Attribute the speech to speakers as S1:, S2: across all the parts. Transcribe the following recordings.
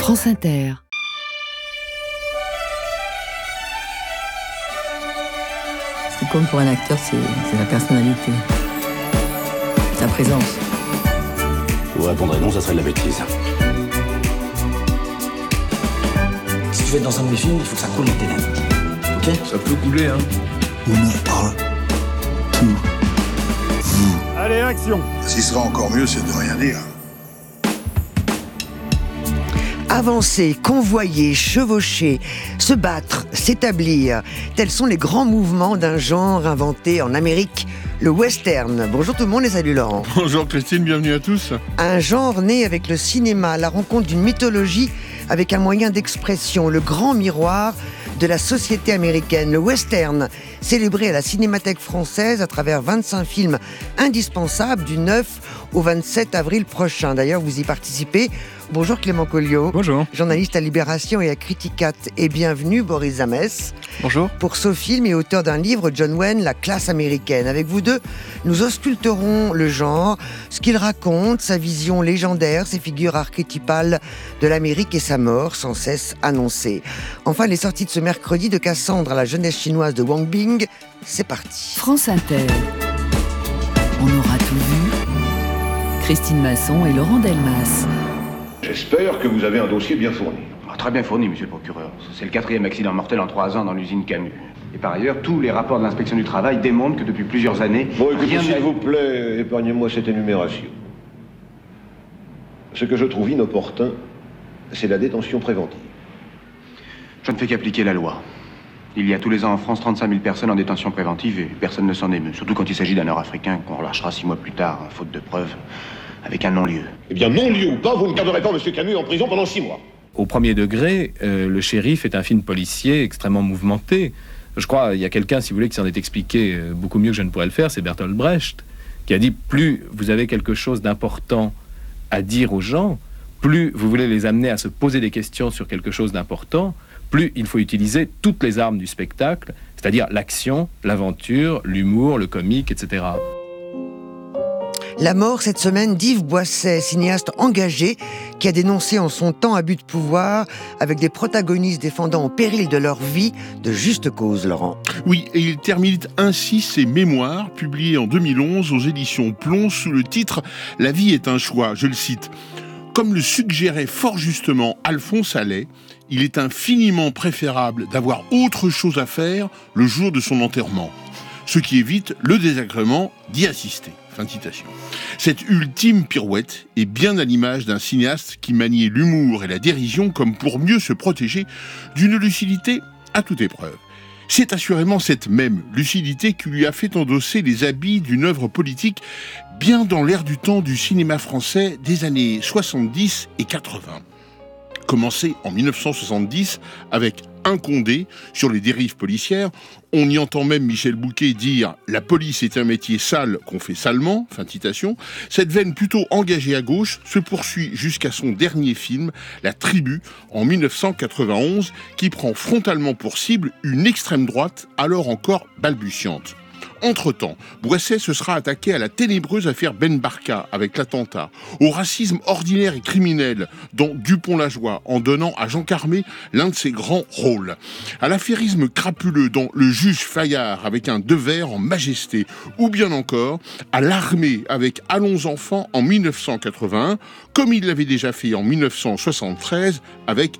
S1: France Inter.
S2: Ce qui compte pour un acteur, c'est la personnalité, sa présence.
S3: Vous répondrez non, ça serait de la bêtise.
S4: Si tu veux être dans un de mes films, il faut que ça coule dans tes lèvres. Ok ?
S5: Ça peut couler, hein.
S6: On ne parle tout vous.
S7: Allez, action!
S6: Ce qui sera encore mieux, c'est de rien dire.
S8: Avancer, convoyer, chevaucher, se battre, s'établir, tels sont les grands mouvements d'un genre inventé en Amérique, le western. Bonjour tout le monde et salut Laurent.
S5: Bonjour Christine, bienvenue à tous.
S8: Un genre né avec le cinéma, la rencontre d'une mythologie avec un moyen d'expression, le grand miroir de la société américaine, le western, célébré à la Cinémathèque française à travers 25 films indispensables du 9 au 27 avril prochain. D'ailleurs, vous y participez. Bonjour Clément Colliot.
S9: Bonjour.
S8: Journaliste à Libération et à Criticat. Et bienvenue Boris Zames.
S9: Bonjour.
S8: Pour ce film et auteur d'un livre, John Wayne, La classe américaine. Avec vous deux, nous ausculterons le genre, ce qu'il raconte, sa vision légendaire, ses figures archétypales de l'Amérique et sa mort sans cesse annoncée. Enfin, les sorties de ce mercredi de Cassandre à la jeunesse chinoise de Wang Bing. C'est parti.
S1: France Inter. On aura tout vu. Christine Masson et Laurent Delmas.
S10: J'espère que vous avez un dossier bien fourni.
S11: Très bien fourni, monsieur le procureur. C'est le 4e accident mortel en 3 ans dans l'usine Camus. Et par ailleurs, tous les rapports de l'inspection du travail démontrent que depuis plusieurs années...
S10: Bon, écoutez, s'il vous plaît, épargnez-moi cette énumération. Ce que je trouve inopportun, c'est la détention préventive.
S11: Je ne fais qu'appliquer la loi. Il y a tous les ans en France 35 000 personnes en détention préventive et personne ne s'en émeut. Surtout quand il s'agit d'un Nord-Africain qu'on relâchera 6 mois plus tard, faute de preuves, avec un non-lieu.
S10: Eh bien, non-lieu ou pas, vous ne garderez pas monsieur Camus en prison pendant 6 mois.
S9: Au premier degré, Le Shérif est un film policier extrêmement mouvementé. Je crois il y a quelqu'un, si vous voulez, qui s'en est expliqué beaucoup mieux que je ne pourrais le faire, c'est Bertolt Brecht, qui a dit plus vous avez quelque chose d'important à dire aux gens, plus vous voulez les amener à se poser des questions sur quelque chose d'important, plus il faut utiliser toutes les armes du spectacle, c'est-à-dire l'action, l'aventure, l'humour, le comique, etc.
S8: La mort cette semaine d'Yves Boisset, cinéaste engagé qui a dénoncé en son temps abus de pouvoir avec des protagonistes défendant au péril de leur vie de juste cause, Laurent.
S5: Oui, et il termine ainsi ses mémoires, publiés en 2011 aux éditions Plomb sous le titre « La vie est un choix », je le cite. Comme le suggérait fort justement Alphonse Allais, il est infiniment préférable d'avoir autre chose à faire le jour de son enterrement, ce qui évite le désagrément d'y assister. Fin de citation. Cette ultime pirouette est bien à l'image d'un cinéaste qui maniait l'humour et la dérision comme pour mieux se protéger d'une lucidité à toute épreuve. C'est assurément cette même lucidité qui lui a fait endosser les habits d'une œuvre politique bien dans l'air du temps du cinéma français des années 70 et 80. Commencé en 1970 avec Un Condé sur les dérives policières, on y entend même Michel Bouquet dire « La police est un métier sale qu'on fait salement », fin de citation. Cette veine plutôt engagée à gauche se poursuit jusqu'à son dernier film, La Tribu, en 1991, qui prend frontalement pour cible une extrême droite alors encore balbutiante. Entre-temps, Boisset se sera attaqué à la ténébreuse affaire Ben Barka avec l'attentat, au racisme ordinaire et criminel dans Dupont-la-Joie en donnant à Jean Carmé l'un de ses grands rôles, à l'affairisme crapuleux dans Le Juge Fayard avec un Devers en majesté, ou bien encore à l'armée avec Allons enfants en 1981, comme il l'avait déjà fait en 1973 avec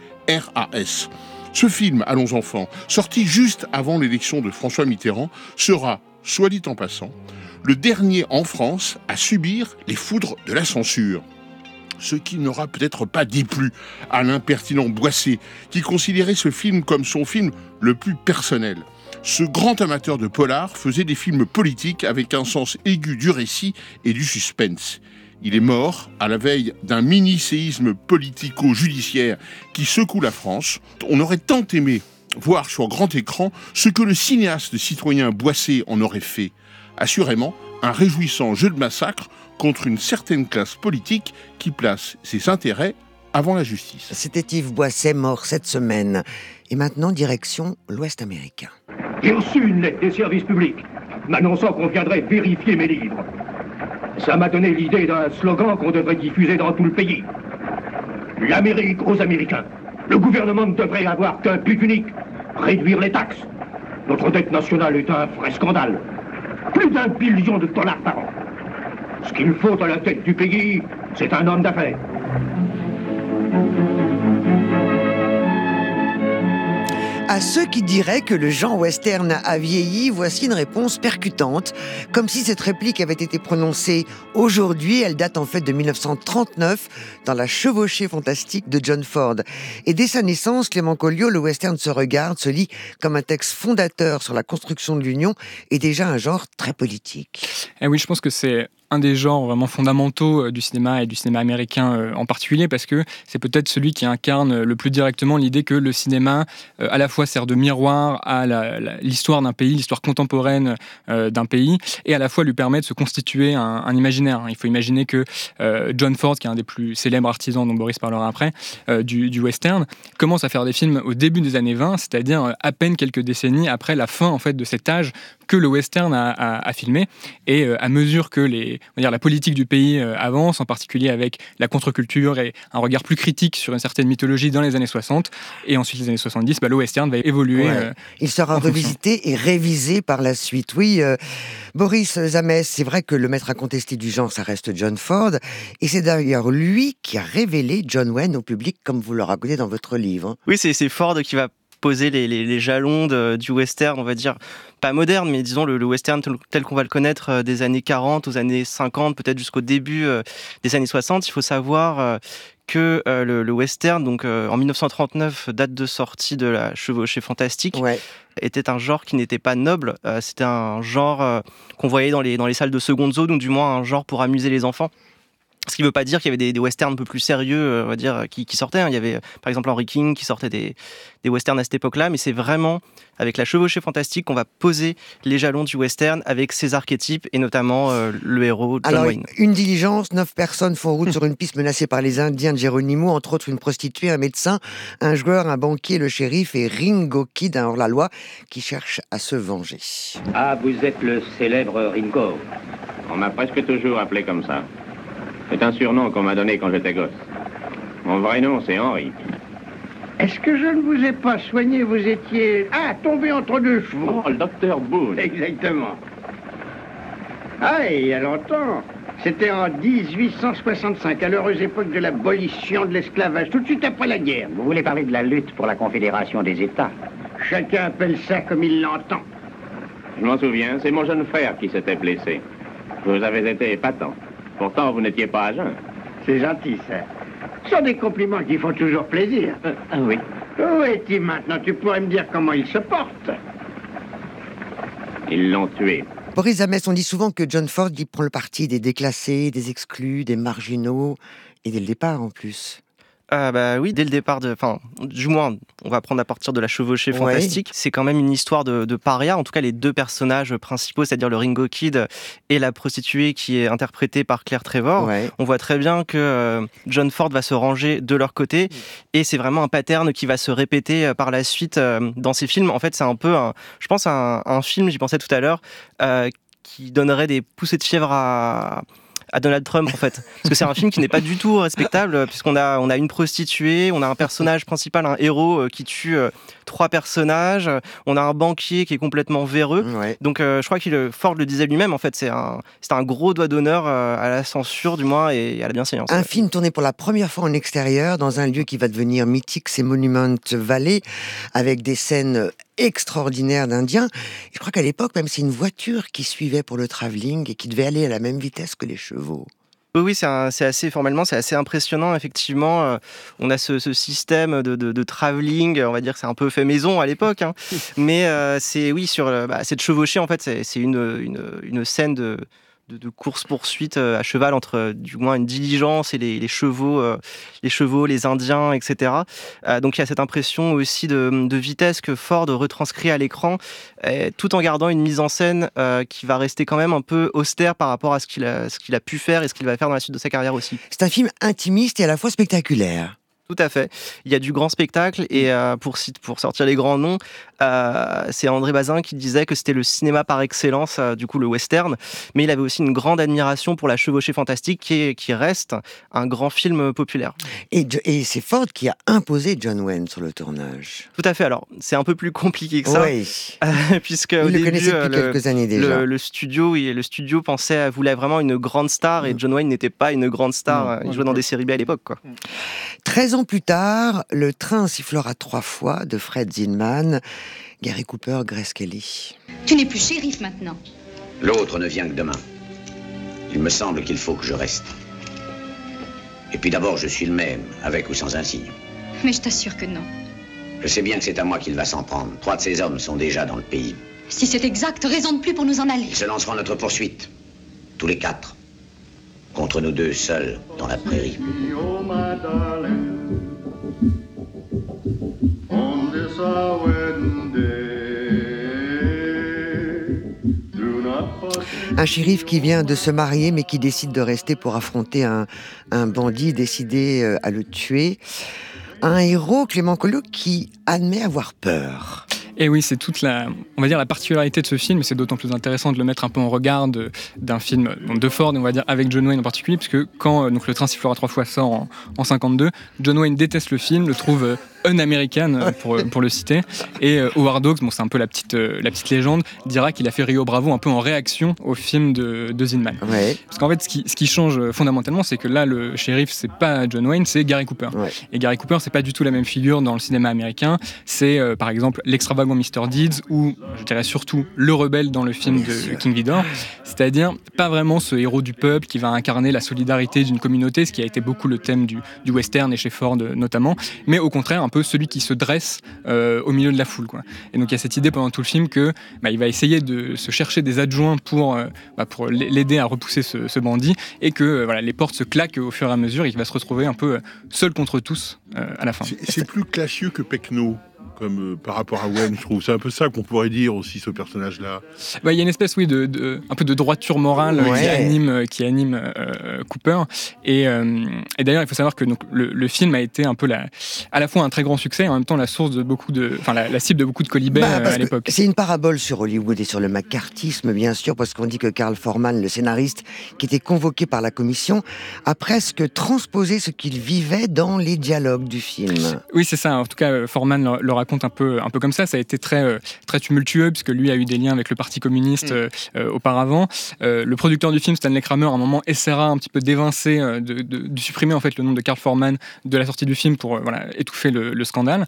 S5: RAS. Ce film, Allons enfants, sorti juste avant l'élection de François Mitterrand, sera, soit dit en passant, le dernier en France à subir les foudres de la censure. Ce qui n'aura peut-être pas déplu à l'impertinent Boisset, qui considérait ce film comme son film le plus personnel. Ce grand amateur de polar faisait des films politiques avec un sens aigu du récit et du suspense. Il est mort à la veille d'un mini-séisme politico-judiciaire qui secoue la France. On aurait tant aimé voir sur grand écran ce que le cinéaste citoyen Boisset en aurait fait. Assurément, un réjouissant jeu de massacre contre une certaine classe politique qui place ses intérêts avant la justice.
S8: C'était Yves Boisset, mort cette semaine. Et maintenant, direction l'Ouest américain.
S12: J'ai reçu une lettre des services publics m'annonçant qu'on viendrait vérifier mes livres. Ça m'a donné l'idée d'un slogan qu'on devrait diffuser dans tout le pays. L'Amérique aux Américains. Le gouvernement ne devrait avoir qu'un but unique, réduire les taxes. Notre dette nationale est un vrai scandale. Plus d'1 billion de dollars par an. Ce qu'il faut à la tête du pays, c'est un homme d'affaires.
S8: À ceux qui diraient que le genre western a vieilli, voici une réponse percutante. Comme si cette réplique avait été prononcée aujourd'hui, elle date en fait de 1939 dans La chevauchée fantastique de John Ford. Et dès sa naissance, Clément Colliot, le western se regarde, se lit comme un texte fondateur sur la construction de l'Union et déjà un genre très politique.
S7: Et oui, je pense que c'est un des genres vraiment fondamentaux du cinéma et du cinéma américain en particulier, parce que c'est peut-être celui qui incarne le plus directement l'idée que le cinéma à la fois sert de miroir à l'histoire d'un pays, l'histoire contemporaine d'un pays, et à la fois lui permet de se constituer un imaginaire. Il faut imaginer que John Ford, qui est un des plus célèbres artisans dont Boris parlera après, du western, commence à faire des films au début des années 20, c'est-à-dire à peine quelques décennies après la fin en fait, de cet âge que le western a filmé. Et à mesure que la politique du pays avance, en particulier avec la contre-culture et un regard plus critique sur une certaine mythologie dans les années 60, et ensuite les années 70, le western va évoluer.
S8: Ouais. Il sera revisité et révisé par la suite. Oui, Boris Zames, c'est vrai que le maître incontesté du genre, ça reste John Ford, et c'est d'ailleurs lui qui a révélé John Wayne au public, comme vous le racontez dans votre livre.
S13: Oui, c'est Ford qui va poser les jalons du western, on va dire, pas moderne, mais disons le western tel qu'on va le connaître des années 40 aux années 50, peut-être jusqu'au début des années 60. Il faut savoir que le western, donc en 1939, date de sortie de La chevauchée fantastique, était un genre qui n'était pas noble. C'était un genre qu'on voyait dans les salles de seconde zone, ou du moins un genre pour amuser les enfants. Ce qui ne veut pas dire qu'il y avait des westerns un peu plus sérieux, on va dire, qui sortaient. Il y avait, par exemple, Henry King qui sortait des westerns à cette époque-là, mais c'est vraiment avec La chevauchée fantastique qu'on va poser les jalons du western avec ses archétypes, et notamment le héros John Wayne.
S8: Une diligence, 9 personnes font route sur une piste menacée par les Indiens de Geronimo, entre autres une prostituée, un médecin, un joueur, un banquier, le shérif et Ringo Kid, un hors-la-loi, qui cherche à se venger.
S14: Ah, vous êtes le célèbre Ringo. On m'a presque toujours appelé comme ça. C'est un surnom qu'on m'a donné quand j'étais gosse. Mon vrai nom, c'est Henri.
S15: Est-ce que je ne vous ai pas soigné? Vous étiez... tombé entre deux chevaux.
S14: Oh, le docteur Boone.
S15: Exactement. Il y a longtemps. C'était en 1865, à l'heureuse époque de l'abolition de l'esclavage, tout de suite après la guerre.
S14: Vous voulez parler de la lutte pour la Confédération des États?
S15: Chacun appelle ça comme il l'entend.
S14: Je m'en souviens, c'est mon jeune frère qui s'était blessé. Vous avez été épatant. Pourtant, vous n'étiez pas à jeun.
S15: C'est gentil, ça. Ce sont des compliments qui font toujours plaisir.
S14: Oui.
S15: Où est-il maintenant? Tu pourrais me dire comment il se porte.
S14: Ils l'ont tué.
S8: Boris Zames, on dit souvent que John Ford il prend le parti des déclassés, des exclus, des marginaux, et dès le départ en plus.
S13: Oui, dès le départ, du moins, on va prendre à partir de La chevauchée fantastique. C'est quand même une histoire de paria. En tout cas, les deux personnages principaux, c'est-à-dire le Ringo Kid et la prostituée qui est interprétée par Claire Trevor. On voit très bien que John Ford va se ranger de leur côté, et c'est vraiment un pattern qui va se répéter par la suite dans ces films. En fait, c'est un peu, je pense, un film, j'y pensais tout à l'heure, qui donnerait des poussées de fièvre à Donald Trump, en fait. Parce que c'est un film qui n'est pas du tout respectable, puisqu'on a une prostituée, on a un personnage principal, un héros qui tue 3 personnages, on a un banquier qui est complètement véreux. Donc je crois que Ford le disait lui-même, en fait, c'est un gros doigt d'honneur à la censure, du moins, et à la bienséance.
S8: Un film tourné pour la première fois en extérieur, dans un lieu qui va devenir mythique, c'est Monument Valley, avec des scènes extraordinaire d'Indiens. Et je crois qu'à l'époque, même, c'est une voiture qui suivait pour le travelling et qui devait aller à la même vitesse que les chevaux.
S13: Oui, c'est assez formellement, c'est assez impressionnant, effectivement. On a ce système de travelling, on va dire que c'est un peu fait maison à l'époque, hein. Mais sur cette chevauchée, en fait, c'est une scène de course-poursuite à cheval entre, du moins, une diligence et les chevaux, les Indiens, etc. Donc il y a cette impression aussi de vitesse que Ford retranscrit à l'écran, tout en gardant une mise en scène qui va rester quand même un peu austère par rapport à ce qu'il a pu faire et ce qu'il va faire dans la suite de sa carrière aussi.
S8: C'est un film intimiste et à la fois spectaculaire.
S13: Tout à fait. Il y a du grand spectacle et pour sortir les grands noms, c'est André Bazin qui disait que c'était le cinéma par excellence, du coup le western, mais il avait aussi une grande admiration pour La Chevauchée fantastique qui reste un grand film populaire.
S8: Et c'est Ford qui a imposé John Wayne sur le tournage.
S13: Tout à fait. Alors c'est un peu plus compliqué que ça, puisque au début,
S8: connaissait depuis quelques années déjà.
S13: Le studio voulait vraiment une grande star et John Wayne n'était pas une grande star. Il jouait dans des séries B à l'époque, quoi.
S8: 13 ans plus tard, Le train sifflera 3 fois de Fred Zinman, Gary Cooper, Grace Kelly.
S16: Tu n'es plus shérif maintenant.
S17: L'autre ne vient que demain. Il me semble qu'il faut que je reste. Et puis d'abord, je suis le même, avec ou sans insigne.
S16: Mais je t'assure que non.
S17: Je sais bien que c'est à moi qu'il va s'en prendre. 3 de ses hommes sont déjà dans le pays.
S16: Si c'est exact, raison de plus pour nous en aller.
S17: Ils se lanceront à notre poursuite. Tous les 4. Contre nous 2 seuls dans la prairie.
S8: Un shérif qui vient de se marier mais qui décide de rester pour affronter un bandit décidé à le tuer. Un héros, Clément Collot, qui admet avoir peur.
S7: Et oui, c'est toute la particularité de ce film, et c'est d'autant plus intéressant de le mettre un peu en regard d'un film de Ford, on va dire, avec John Wayne en particulier, puisque quand Le train sifflera 3 fois sort en 52, John Wayne déteste le film, le trouve un-américain, pour le citer, et Howard Hawks, c'est un peu la petite légende, dira qu'il a fait Rio Bravo un peu en réaction au film de Zinman.
S8: Ouais.
S7: Parce qu'en fait, ce qui change fondamentalement, c'est que là, le shérif, c'est pas John Wayne, c'est Gary Cooper. Ouais. Et Gary Cooper, c'est pas du tout la même figure dans le cinéma américain. C'est, par exemple, l'extravagant Mr. Deeds, ou, je dirais surtout, le rebelle dans le film de King Vidor. C'est-à-dire, pas vraiment ce héros du peuple qui va incarner la solidarité d'une communauté, ce qui a été beaucoup le thème du western et chez Ford notamment, mais au contraire, un peu celui qui se dresse au milieu de la foule, quoi. Et donc il y a cette idée pendant tout le film que il va essayer de se chercher des adjoints pour l'aider à repousser ce bandit, et que les portes se claquent au fur et à mesure et qu'il va se retrouver un peu seul contre tous à la fin.
S5: C'est plus classieux que Pecno. Comme par rapport à Wayne, je trouve. C'est un peu ça qu'on pourrait dire aussi, ce personnage-là.
S7: Il y a une espèce, un peu de droiture morale qui anime Cooper. Et d'ailleurs, il faut savoir que le film a été un peu à la fois un très grand succès et en même temps la source de la cible de beaucoup de colibets à l'époque.
S8: C'est une parabole sur Hollywood et sur le macartisme, bien sûr, parce qu'on dit que Carl Foreman, le scénariste, qui était convoqué par la commission, a presque transposé ce qu'il vivait dans les dialogues du film.
S7: Oui, c'est ça. En tout cas, Foreman le raconte un peu comme ça. Ça a été très tumultueux, puisque lui a eu des liens avec le Parti communiste auparavant. Le producteur du film, Stanley Kramer, à un moment essaiera un petit peu d'évincer, de supprimer en fait le nom de Carl Foreman de la sortie du film pour étouffer le scandale.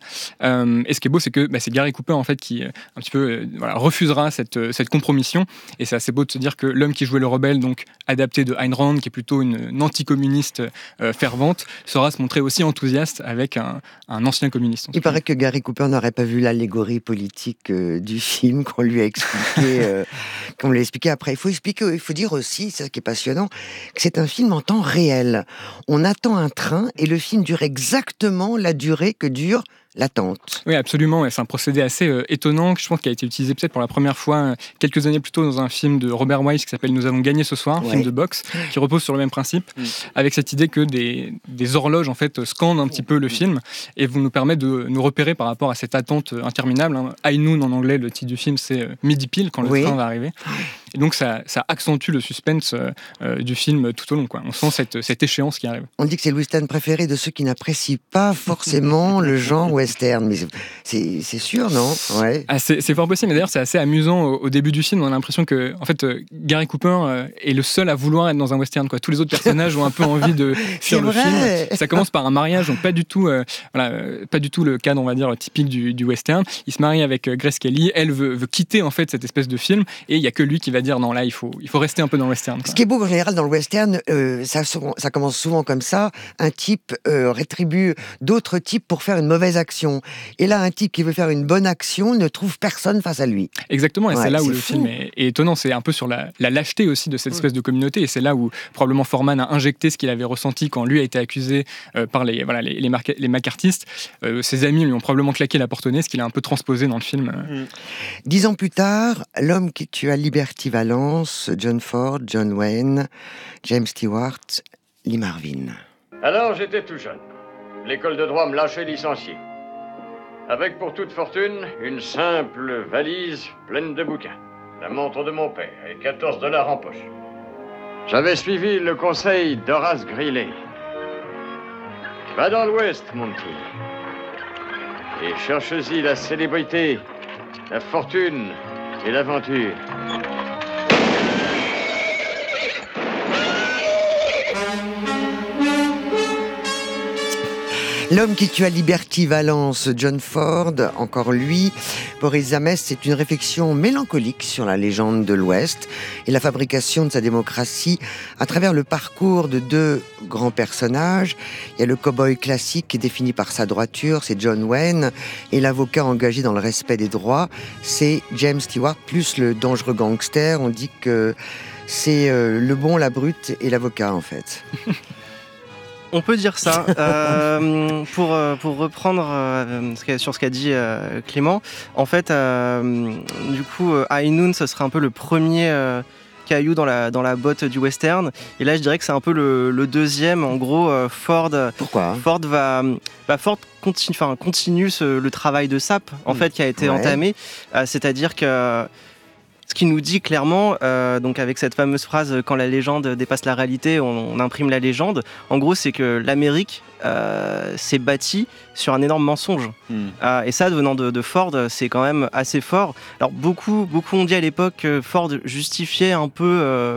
S7: Et ce qui est beau, c'est que c'est Gary Cooper en fait qui un petit peu refusera cette compromission. Et c'est assez beau de se dire que l'homme qui jouait le rebelle, donc adapté de Ayn Rand, qui est plutôt une anticommuniste fervente, saura se montrer aussi enthousiaste avec un ancien communiste.
S8: Il paraît que Gary Cooper n'aurait pas vu l'allégorie politique du film qu'on lui a expliqué, qu'on lui a expliqué après. Il faut dire aussi, c'est ce qui est passionnant, que c'est un film en temps réel. On attend un train et le film dure exactement la durée que dure l'attente.
S7: Oui, absolument. Et c'est un procédé assez étonnant, je pense, qui a été utilisé peut-être pour la première fois quelques années plus tôt dans un film de Robert Wise qui s'appelle Nous avons gagné ce soir, film de boxe, qui repose sur le même principe, avec cette idée que des horloges en fait scandent un petit peu le film et vont nous permettre de nous repérer par rapport à cette attente interminable. High Noon en anglais, le titre du film, c'est midi pile quand le train va arriver. Et donc ça accentue le suspense du film tout au long, quoi. On sent cette échéance qui arrive.
S8: On dit que c'est le western préféré de ceux qui n'apprécient pas forcément le genre western, mais c'est sûr, non? Ouais.
S7: C'est fort possible, mais d'ailleurs c'est assez amusant au début du film. On a l'impression que en fait, Gary Cooper est le seul à vouloir être dans un western, quoi. Tous les autres personnages ont un peu envie de fuir le film. Ça commence par un mariage, donc pas du tout le cadre, on va dire, typique du western. Il se marie avec Grace Kelly, elle veut quitter en fait cette espèce de film, et il y a que lui qui va dire non, là il faut rester un peu dans le western, quoi.
S8: Ce qui est beau en général dans le western, ça commence souvent comme ça. Un type rétribue d'autres types pour faire une mauvaise action. Et là, un type qui veut faire une bonne action ne trouve personne face à lui.
S7: Exactement, et c'est là où le film est étonnant. C'est un peu sur la lâcheté aussi de cette espèce de communauté, et c'est là où probablement Foreman a injecté ce qu'il avait ressenti quand lui a été accusé par les macartistes. Ses amis lui ont probablement claqué la porte au nez, ce qu'il a un peu transposé dans le film.
S8: 10 ans plus tard, l'homme qui tua Liberty Valance, John Ford, John Wayne, James Stewart, Lee Marvin.
S12: Alors j'étais tout jeune.
S18: l'école de droit me lâchait licencié. Avec pour toute fortune, une simple valise pleine de bouquins, la montre de mon père et $14 en poche. J'avais suivi le conseil d'Horace Greeley. Va dans l'Ouest, mon petit, et cherche-y la célébrité, la fortune et l'aventure.
S8: L'homme qui tua Liberty Valance, John Ford, encore lui. Boris Zames, c'est une réflexion mélancolique sur la légende de l'Ouest et la fabrication de sa démocratie à travers le parcours de deux grands personnages. Il y a le cow-boy classique qui est défini par sa droiture, c'est John Wayne, et l'avocat engagé dans le respect des droits, c'est James Stewart, plus le dangereux gangster. On dit que c'est le bon, la brute et l'avocat, en fait.
S13: On peut dire ça. Pour reprendre sur ce qu'a dit Clément, en fait, du coup, High Noon, ce serait un peu le premier caillou dans la botte du western. Et là, je dirais que c'est un peu le deuxième. En gros, Ford.
S8: Pourquoi
S13: Ford continue le travail de sape, en fait, qui a été entamé. C'est-à-dire que ce qui nous dit clairement, donc avec cette fameuse phrase « Quand la légende dépasse la réalité, on imprime la légende », en gros, c'est que l'Amérique s'est bâtie sur un énorme mensonge. Et ça, venant de Ford, c'est quand même assez fort. Alors, beaucoup ont dit à l'époque que Ford justifiait un peu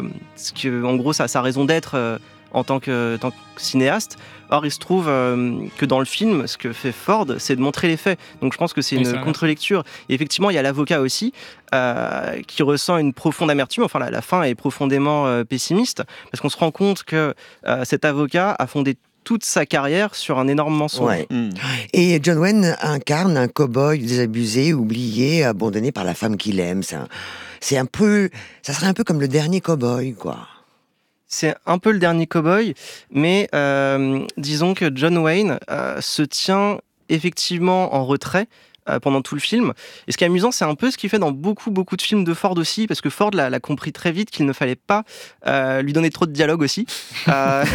S13: en gros, sa raison d'être en tant que cinéaste. Or, il se trouve que dans le film, ce que fait Ford, c'est de montrer les faits. Donc, je pense que c'est une contre-lecture. Et effectivement, il y a l'avocat aussi qui ressent une profonde amertume. Enfin, la fin est profondément pessimiste parce qu'on se rend compte que cet avocat a fondé toute sa carrière sur un énorme mensonge.
S8: Ouais. Et John Wayne incarne un cow-boy désabusé, oublié, abandonné par la femme qu'il aime. Ça serait un peu comme le dernier cow-boy, quoi.
S13: C'est un peu le dernier cow-boy, mais disons que John Wayne se tient effectivement en retrait pendant tout le film. Et ce qui est amusant, c'est un peu ce qu'il fait dans beaucoup de films de Ford aussi, parce que Ford l'a compris très vite qu'il ne fallait pas lui donner trop de dialogue aussi, voilà,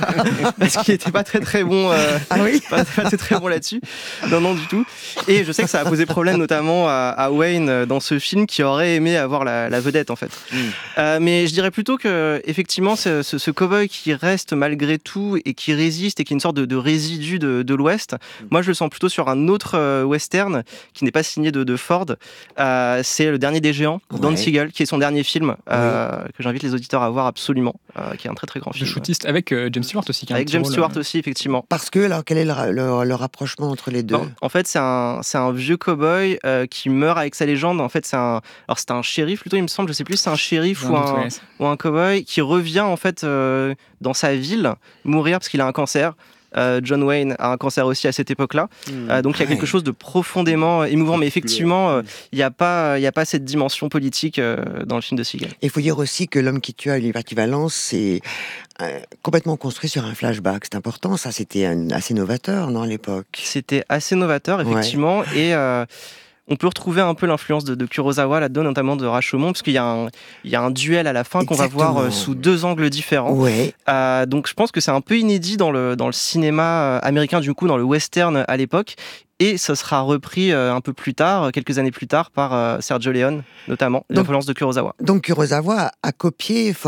S13: parce qu'il n'était pas très bon.
S8: Ah oui,
S13: pas très bon là-dessus. Non, du tout. Et je sais que ça a posé problème notamment à Wayne dans ce film, qui aurait aimé avoir la vedette en fait. Mais je dirais plutôt que effectivement, ce cow-boy qui reste malgré tout et qui résiste et qui est une sorte de résidu de l'Ouest. Moi, je le sens plutôt sur un autre western qui n'est pas signé de Ford. C'est Le Dernier des Géants, Don Siegel, qui est son dernier film, que j'invite les auditeurs à voir absolument, qui est un très grand film.
S7: Le shootiste avec James Stewart aussi.
S13: Avec James Stewart aussi, effectivement.
S8: Parce que, alors, quel est le rapprochement entre les deux ?
S13: En fait, c'est un vieux cow-boy qui meurt avec sa légende. En fait, c'est un shérif, plutôt, il me semble, je sais plus, c'est un shérif ou un cow-boy qui revient, en fait, dans sa ville, mourir parce qu'il a un cancer. John Wayne a un cancer aussi à cette époque-là. Donc il y a quelque chose de profondément émouvant. Mais effectivement, il n'y a pas cette dimension politique dans le film de Siegel.
S8: Il faut dire aussi que L'homme qui tua Liberty Valance, c'est complètement construit sur un flashback. C'est important, ça, c'était assez novateur, non, à l'époque ?
S13: C'était assez novateur, effectivement. Et on peut retrouver un peu l'influence de Kurosawa là-dedans, notamment de Rashomon, parce qu'il y a un duel à la fin qu'on va voir sous deux angles différents. Donc je pense que c'est un peu inédit dans le cinéma américain, du coup, dans le western à l'époque. Et ça sera repris un peu plus tard, quelques années plus tard, par Sergio Leone, notamment, l'influence de Kurosawa.
S8: Donc Kurosawa a copié Ford ?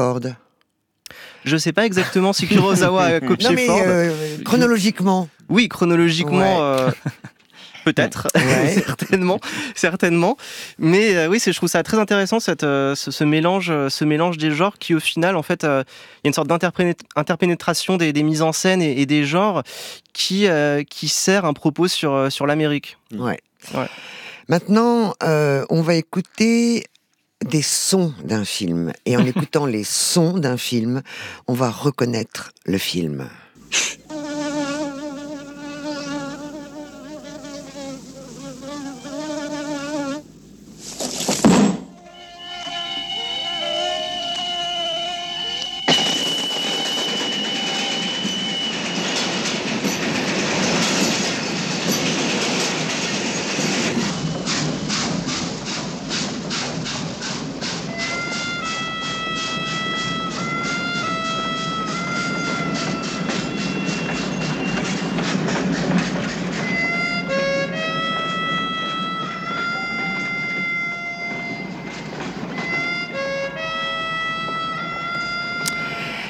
S13: Je ne sais pas exactement si Kurosawa a copié Ford.
S8: Chronologiquement.
S13: Oui, chronologiquement... Peut-être, certainement. Mais oui, je trouve ça très intéressant ce mélange des genres qui, au final, en fait, il y a une sorte d'interpénétration des mises en scène et des genres qui sert un propos sur l'Amérique.
S8: Ouais. Maintenant, on va écouter des sons d'un film. Et en écoutant les sons d'un film, on va reconnaître le film.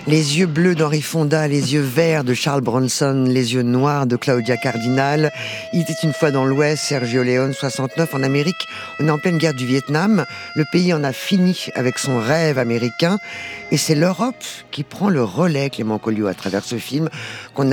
S8: Les yeux bleus d'Henry Fonda, les yeux verts de Charles Bronson, les yeux noirs de Claudia Cardinal. Il était une fois dans l'Ouest, Sergio Leone, 69, en Amérique. On est en pleine guerre du Vietnam. Le pays en a fini avec son rêve américain. Et c'est l'Europe qui prend le relais, Clément Colliot, à travers ce film dont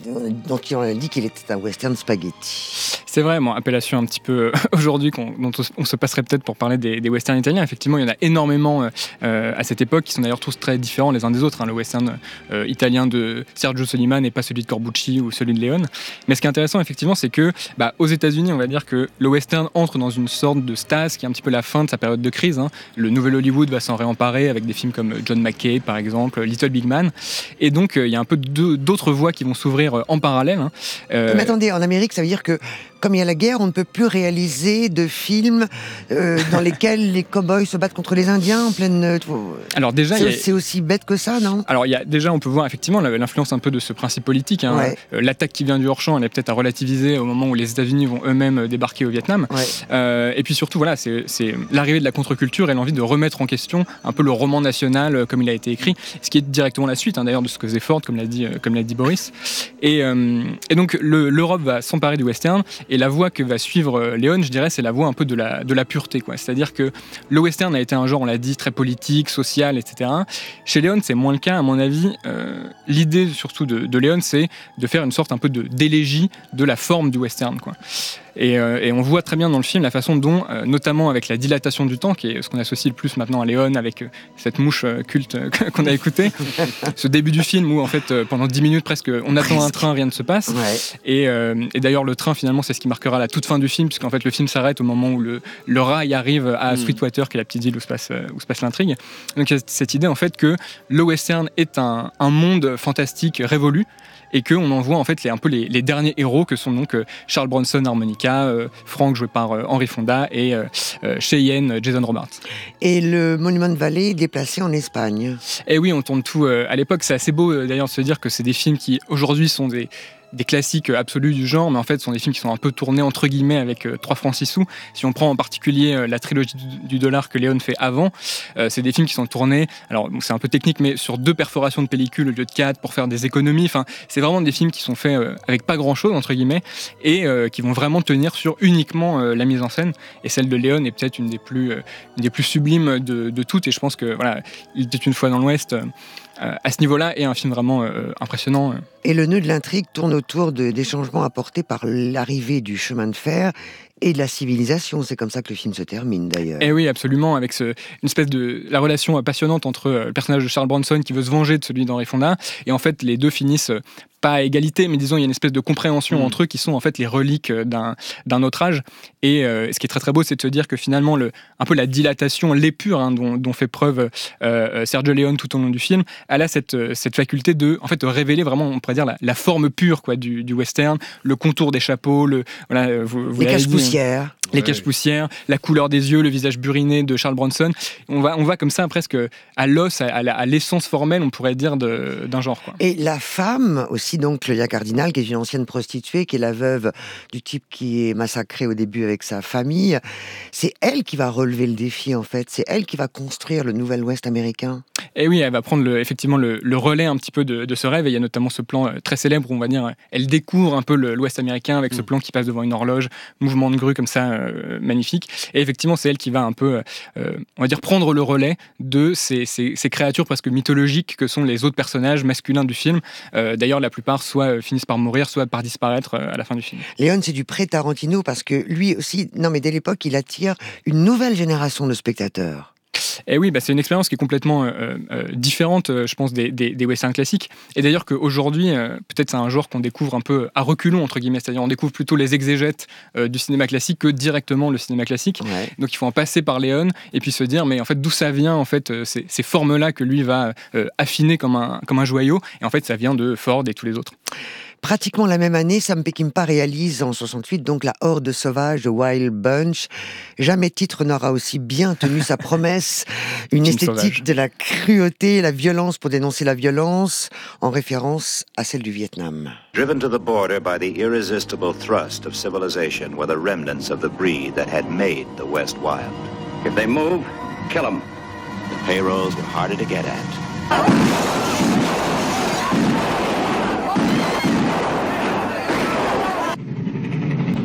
S8: on a dit qu'il était un western spaghetti.
S7: C'est vrai, appellation un petit peu aujourd'hui dont on se passerait peut-être pour parler des westerns italiens. Effectivement, il y en a énormément à cette époque, qui sont d'ailleurs tous très différents les uns des autres. Le western italien de Sergio Soliman n'est pas celui de Corbucci ou celui de Leone. Mais ce qui est intéressant, effectivement, c'est que aux États-Unis, on va dire que le western entre dans une sorte de stase qui est un petit peu la fin de sa période de crise. Le nouvel Hollywood va s'en réemparer avec des films comme John McCain, par exemple, Little Big Man. Et donc, il y a un peu d'autres voies qui vont s'ouvrir en parallèle.
S8: Mais attendez, en Amérique, ça veut dire que comme il y a la guerre, on ne peut plus réaliser de films dans lesquels les cow-boys se battent contre les Indiens en pleine...
S7: Alors déjà,
S8: c'est aussi bête que ça, non ?
S7: Alors déjà, on peut voir effectivement l'influence un peu de ce principe politique.
S8: Ouais.
S7: L'attaque qui vient du hors-champ, elle est peut-être à relativiser au moment où les États-Unis vont eux-mêmes débarquer au Vietnam. Ouais. Et puis surtout, voilà, c'est l'arrivée de la contre-culture et l'envie de remettre en question un peu le roman national comme il a été écrit, ce qui est directement la suite, d'ailleurs, de ce que faisait Ford, comme l'a dit Boris. Et donc l'Europe va s'emparer du western. Et la voie que va suivre Leone, je dirais, c'est la voie un peu de la pureté, quoi. C'est-à-dire que le western a été un genre, on l'a dit, très politique, social, etc. Chez Leone, c'est moins le cas, à mon avis. L'idée, surtout, de Leone, c'est de faire une sorte un peu d'élégie de la forme du western, quoi. Et on voit très bien dans le film la façon dont, notamment avec la dilatation du temps, qui est ce qu'on associe le plus maintenant à Leone, avec cette mouche culte qu'on a écoutée, ce début du film où en fait pendant 10 minutes presque on attend un train, rien ne se passe. Ouais. Et d'ailleurs le train finalement c'est ce qui marquera la toute fin du film, puisqu'en fait le film s'arrête au moment où le rail arrive à Sweetwater, qui est la petite île où se passe l'intrigue. Donc il y a cette idée en fait que le western est un monde fantastique révolu, et qu'on en voit en fait les derniers héros que sont donc Charles Bronson harmonica, Frank joué par Henry Fonda et Cheyenne Jason Robards.
S8: Et le Monument Valley est déplacé en Espagne.
S7: Et oui, on tourne tout à l'époque. C'est assez beau d'ailleurs de se dire que c'est des films qui aujourd'hui sont des classiques absolus du genre, mais en fait ce sont des films qui sont un peu tournés entre guillemets avec 3 francs 6 sous. Si on prend en particulier la trilogie du dollar que Leone fait avant, c'est des films qui sont tournés, alors c'est un peu technique, mais sur 2 perforations de pellicule au lieu de 4 pour faire des économies. Enfin, c'est vraiment des films qui sont faits avec pas grand chose entre guillemets, et qui vont vraiment tenir sur uniquement la mise en scène. Et celle de Leone est peut-être une des plus sublimes de toutes, et je pense que voilà, Il était une fois dans l'Ouest à ce niveau-là est un film vraiment impressionnant.
S8: Et le nœud de l'intrigue tourne autour des changements apportés par l'arrivée du chemin de fer et de la civilisation. C'est comme ça que le film se termine d'ailleurs.
S7: Et oui, absolument, avec une espèce de la relation passionnante entre le personnage de Charles Bronson qui veut se venger de celui d'Henry Fonda, et en fait les deux finissent pas à égalité, mais disons il y a une espèce de compréhension entre eux qui sont en fait les reliques d'un autre âge. Et ce qui est très très beau, c'est de se dire que finalement un peu la dilatation, l'épure dont fait preuve Sergio Leone tout au long du film, elle a cette faculté de révéler vraiment, on pourrait dire, la forme pure quoi du western, le contour des chapeaux, les
S8: caches-poussières.
S7: Les caches-poussières, la couleur des yeux, le visage buriné de Charles Bronson. On va comme ça presque à l'os, à l'essence formelle, on pourrait dire, d'un genre, quoi.
S8: Et la femme aussi, donc Claudia Cardinal, qui est une ancienne prostituée, qui est la veuve du type qui est massacré au début avec sa famille, c'est elle qui va relever le défi en fait. C'est elle qui va construire le nouvel Ouest américain.
S7: Et oui, elle va prendre effectivement le relais un petit peu de ce rêve. Et il y a notamment ce plan très célèbre où on va dire, elle découvre un peu l'Ouest américain avec ce plan qui passe devant une horloge, mouvement de grue comme ça, magnifique. Et effectivement, c'est elle qui va un peu, on va dire, prendre le relais de ces créatures presque mythologiques que sont les autres personnages masculins du film. D'ailleurs, la plupart soit finissent par mourir, soit par disparaître à la fin du film.
S8: Leone, c'est du pré-Tarantino parce que lui aussi, dès l'époque, il attire une nouvelle génération de spectateurs.
S7: Et oui, c'est une expérience qui est complètement différente, je pense, des westerns classiques. Et d'ailleurs qu'aujourd'hui, peut-être c'est un genre qu'on découvre un peu à reculons, entre guillemets. C'est-à-dire on découvre plutôt les exégètes du cinéma classique que directement le cinéma classique. Ouais. Donc il faut en passer par Leone et puis se dire, mais en fait, d'où ça vient, en fait, ces formes-là que lui va affiner comme un joyau. Et en fait, ça vient de Ford et tous les autres.
S8: Pratiquement la même année, Sam Peckinpah réalise en 68 donc La Horde sauvage de Wild Bunch. Jamais titre n'aura aussi bien tenu sa promesse. Une esthétique de la cruauté, la violence pour dénoncer la violence, en référence à celle du Vietnam.
S10: Driven to the border by the irresistible thrust of civilization were the remnants of the breed that had made the West wild.
S17: If they move, kill them.
S10: The payrolls were harder to get at.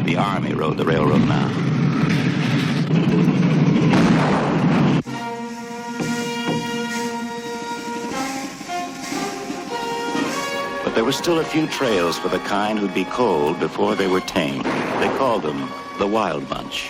S10: The army rode the railroad now. But there were still a few trails for the kind who'd be cold before they were tame. They called them the Wild Bunch.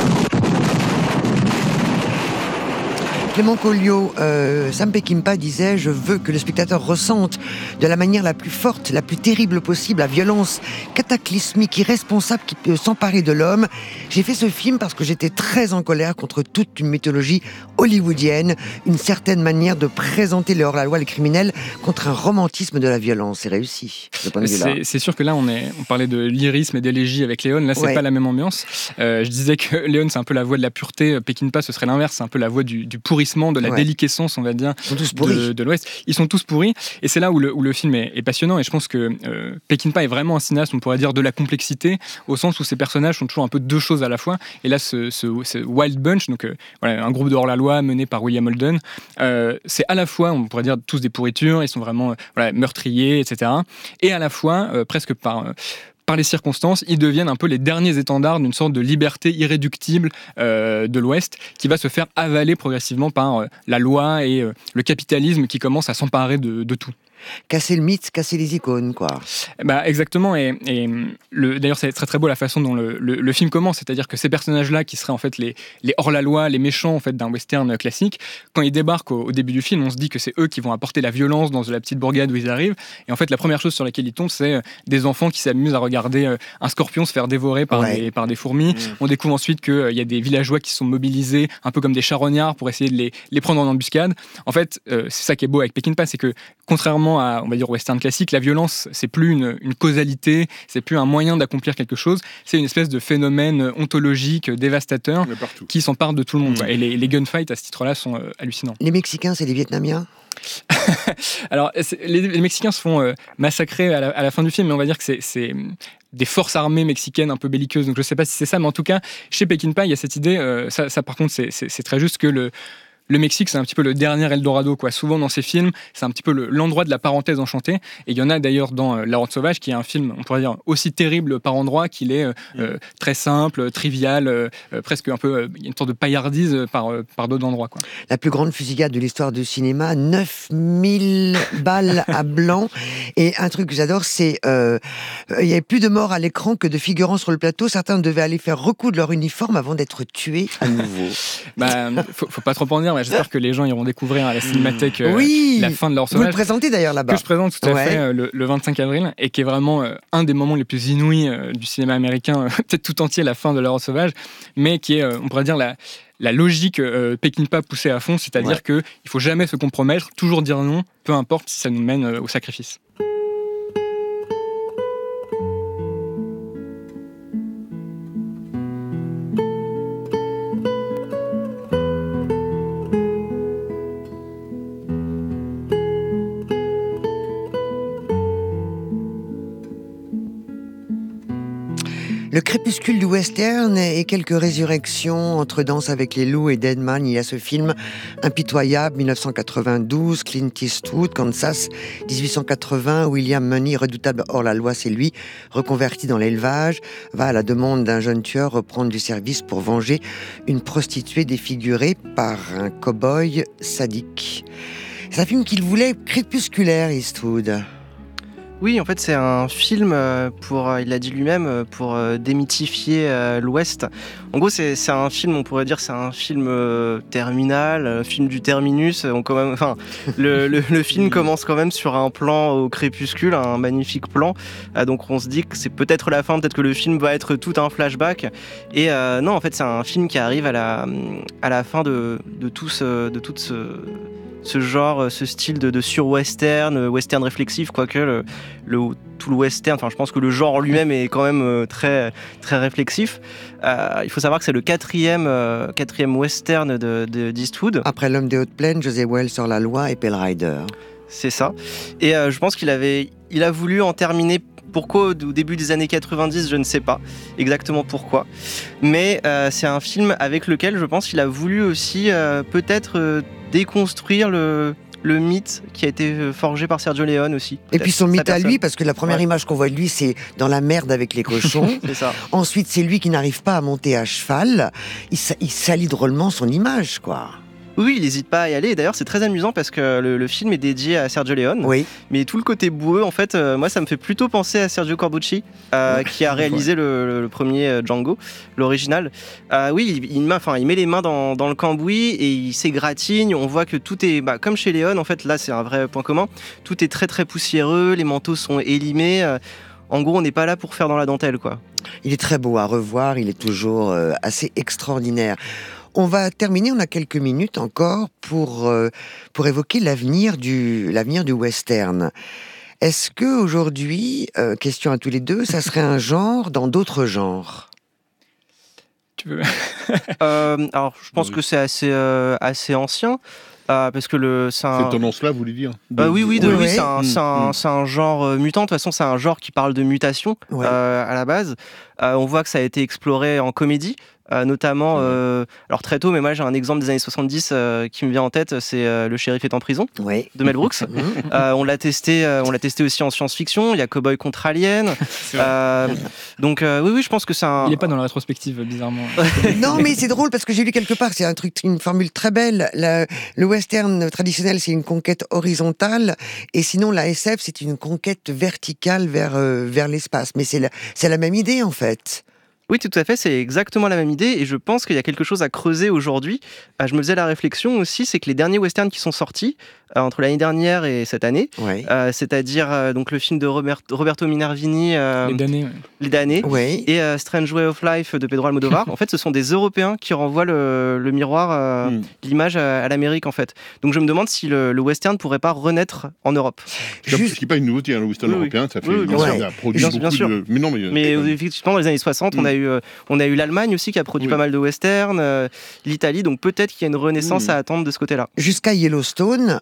S8: Clément Colliot, Sam Peckinpah disait « Je veux que le spectateur ressente de la manière la plus forte, la plus terrible possible, la violence cataclysmique, irresponsable qui peut s'emparer de l'homme. J'ai fait ce film parce que j'étais très en colère contre toute une mythologie hollywoodienne, une certaine manière de présenter le hors-la-loi, les criminels, contre un romantisme de la violence. » C'est réussi, de ce point de vue-là.
S7: C'est sûr que là, on parlait de lyrisme et d'élégie avec Léon. Là, c'est pas la même ambiance. Je disais que Léon, c'est un peu la voix de la pureté. Peckinpah, ce serait l'inverse. C'est un peu la voix du pourrissement, de la déliquescence, on va dire, de l'Ouest. Ils sont tous pourris. Et c'est là où le film est passionnant. Et je pense que Peckinpah est vraiment un cinéaste, on pourrait dire, de la complexité, au sens où ses personnages sont toujours un peu deux choses à la fois. Et là, ce Wild Bunch, donc voilà, un groupe de hors-la-loi mené par William Holden, c'est à la fois, on pourrait dire, tous des pourritures. Ils sont vraiment meurtriers, etc. Et à la fois, presque par les circonstances, ils deviennent un peu les derniers étendards d'une sorte de liberté irréductible de l'Ouest qui va se faire avaler progressivement par la loi et le capitalisme qui commence à s'emparer de tout.
S8: Casser le mythe, casser les icônes, quoi.
S7: Exactement, et d'ailleurs c'est très très beau la façon dont le film commence, c'est-à-dire que ces personnages-là qui seraient en fait les hors-la-loi, les méchants en fait d'un western classique, quand ils débarquent au début du film, on se dit que c'est eux qui vont apporter la violence dans la petite bourgade où ils arrivent, et en fait la première chose sur laquelle ils tombent, c'est des enfants qui s'amusent à regarder un scorpion se faire dévorer par des fourmis. On découvre ensuite qu'il y a des villageois qui sont mobilisés un peu comme des charognards pour essayer de les prendre en embuscade. En fait, c'est ça qui est beau avec Peckinpah, c'est que contrairement à, on va dire, au western classique, la violence, c'est plus une causalité, c'est plus un moyen d'accomplir quelque chose, c'est une espèce de phénomène ontologique dévastateur qui s'empare de tout le monde. Et les gunfights à ce titre-là sont hallucinants.
S8: Les Mexicains, c'est les Vietnamiens ?
S7: Alors, les Mexicains se font massacrer à la fin du film, mais on va dire que c'est des forces armées mexicaines un peu belliqueuses, donc je ne sais pas si c'est ça, mais en tout cas, chez Peckinpah, il y a cette idée, ça par contre, c'est très juste que le Mexique, c'est un petit peu le dernier Eldorado, quoi. Souvent dans ces films, c'est un petit peu l'endroit de la parenthèse enchantée. Et il y en a d'ailleurs dans La Horde sauvage, qui est un film, on pourrait dire, aussi terrible par endroits qu'il est très simple, trivial, presque un peu une sorte de paillardise par d'autres endroits, quoi.
S8: La plus grande fusillade de l'histoire du cinéma, 9000 balles à blanc. Et un truc que j'adore, c'est il y avait plus de morts à l'écran que de figurants sur le plateau. Certains devaient aller faire recoudre leur uniforme avant d'être tués à nouveau.
S7: Faut pas trop en dire. J'espère que les gens iront découvrir à la Cinémathèque la fin de La Horde sauvage.
S8: Vous le présentez d'ailleurs là-bas.
S7: Que je présente tout à fait le 25 avril et qui est vraiment un des moments les plus inouïs du cinéma américain, peut-être tout entier, la fin de La Horde sauvage, mais qui est, on pourrait dire, la logique Peckinpah poussée à fond, c'est-à-dire qu'il ne faut jamais se compromettre, toujours dire non, peu importe si ça nous mène au sacrifice.
S8: Le crépuscule du western et quelques résurrections entre Danse avec les loups et Dead Man. Il y a ce film impitoyable, 1992, Clint Eastwood, Kansas, 1880, William Money, redoutable hors-la-loi, c'est lui, reconverti dans l'élevage, va à la demande d'un jeune tueur reprendre du service pour venger une prostituée défigurée par un cow-boy sadique. C'est un film qu'il voulait crépusculaire, Eastwood.
S13: Oui, en fait, c'est un film il l'a dit lui-même, pour démythifier l'Ouest. En gros, c'est un film, on pourrait dire, c'est un film terminal, film du terminus. Le film commence quand même sur un plan au crépuscule, un magnifique plan. Donc, on se dit que c'est peut-être la fin, peut-être que le film va être tout un flashback. Et non, en fait, c'est un film qui arrive à la fin de tout ce genre, ce style de sur-western, western réflexif, quoique tout le western, enfin je pense que le genre lui-même est quand même très, très réflexif. Il faut savoir que c'est le quatrième western d'Eastwood.
S8: Après L'Homme des Hautes Plaines, José Wells sur la loi et Pale Rider.
S13: C'est ça. Et je pense qu'il a voulu en terminer. Pourquoi au début des années 90, je ne sais pas exactement pourquoi. Mais c'est un film avec lequel je pense qu'il a voulu aussi peut-être déconstruire le le mythe qui a été forgé par Sergio Leone aussi.
S8: Et puis son mythe à
S13: personne.
S8: lui, parce que la première image qu'on voit de lui, c'est dans la merde avec les cochons.
S13: C'est ça.
S8: Ensuite, c'est lui qui n'arrive pas à monter à cheval. Il salit drôlement son image, quoi.
S13: Oui, il n'hésite pas à y aller. Et d'ailleurs, c'est très amusant parce que le film est dédié à Sergio Leone.
S8: Oui.
S13: Mais tout le côté boueux, en fait, moi, ça me fait plutôt penser à Sergio Corbucci, qui a réalisé le premier Django, l'original. Oui, il met les mains dans le cambouis et il s'égratigne. On voit que tout est, comme chez Leone, en fait, là, c'est un vrai point commun. Tout est très, très poussiéreux. Les manteaux sont élimés. En gros, on n'est pas là pour faire dans la dentelle, quoi.
S8: Il est très beau à revoir. Il est toujours assez extraordinaire. On va terminer, on a quelques minutes encore pour évoquer l'avenir du western. Est-ce que aujourd'hui, question à tous les deux, ça serait un genre dans d'autres genres ?
S7: Tu veux
S13: Alors, je pense que c'est assez ancien. Parce que
S5: Cette tendance-là, vous voulez dire
S13: Oui, c'est un genre mutant. De toute façon, c'est un genre qui parle de mutation à la base. On voit que ça a été exploré en comédie. Notamment, alors très tôt, mais moi j'ai un exemple des années 70 qui me vient en tête, c'est Le shérif est en prison de Mel Brooks. On l'a testé aussi en science-fiction. Il y a Cowboy contre Alien. Donc oui, je pense que c'est un.
S7: Il n'est pas dans la rétrospective, bizarrement.
S8: Non, mais c'est drôle parce que j'ai lu quelque part, c'est une formule très belle. Le western traditionnel, c'est une conquête horizontale, et sinon la SF, c'est une conquête verticale vers l'espace. Mais c'est la même idée en fait.
S13: Oui, tout à fait, c'est exactement la même idée et je pense qu'il y a quelque chose à creuser aujourd'hui. Je me faisais la réflexion aussi, c'est que les derniers westerns qui sont sortis entre l'année dernière et cette année, c'est-à-dire donc le film de Roberto Minervini, Les damnés, et Strange Way of Life de Pedro Almodovar, en fait, ce sont des Européens qui renvoient le miroir, l'image à l'Amérique, en fait. Donc je me demande si le western pourrait pas renaître en Europe.
S5: Ce qui n'est pas une nouveauté, le western européen, ça fait ça a produit
S13: bien sûr.
S5: de...
S13: Mais effectivement, dans les années 60, on a eu l'Allemagne aussi qui a produit pas mal de westerns, l'Italie, donc peut-être qu'il y a une renaissance à attendre de ce côté-là.
S8: Jusqu'à Yellowstone,